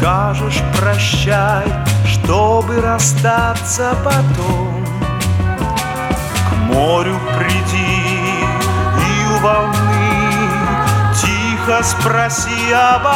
скажешь прощай, чтобы расстаться потом. К морю приди и у волны тихо спроси об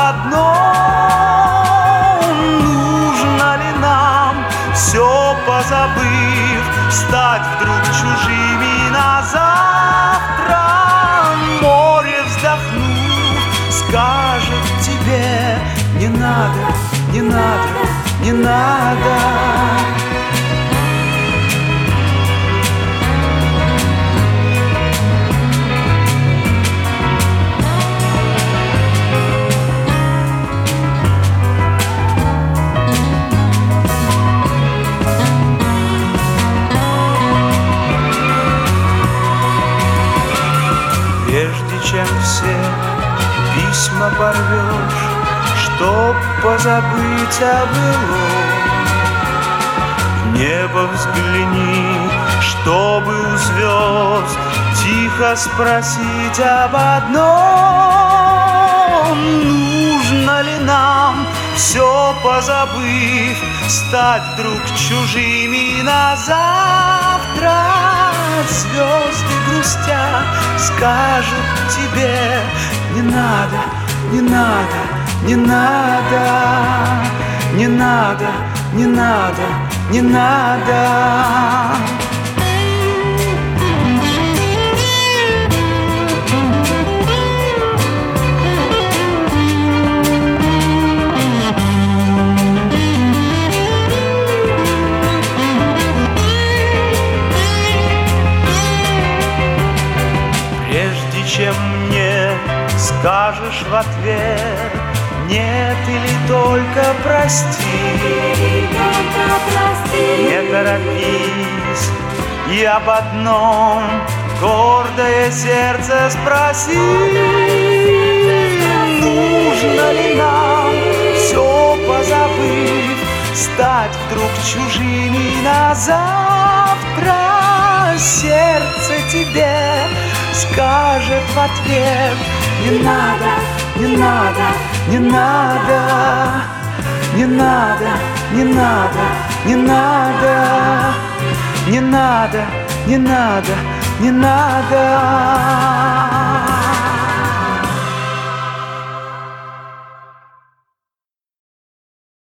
одном: нужно ли нам, все позабыв, стать вдруг чужими на завтра? Море, вздохнув, скажет тебе: не надо, не надо, не надо. Прежде чем все письма порвешь, чтоб позабыть о былом, в небо взгляни, чтобы у звезд тихо спросить об одном: нужно ли нам, все позабыв, стать вдруг чужими на завтра? Звезды грустя скажут тебе: не надо, не надо, не надо, не надо, не надо, не надо. Прежде чем мне скажешь в ответ нет или только прости, не торопись и об одном гордое сердце спроси: нужно ли нам, все позабыв, стать вдруг чужими на завтра? Сердце тебе скажет в ответ: не надо, не надо, не надо, не надо, не надо, не надо, не надо, не надо, не надо.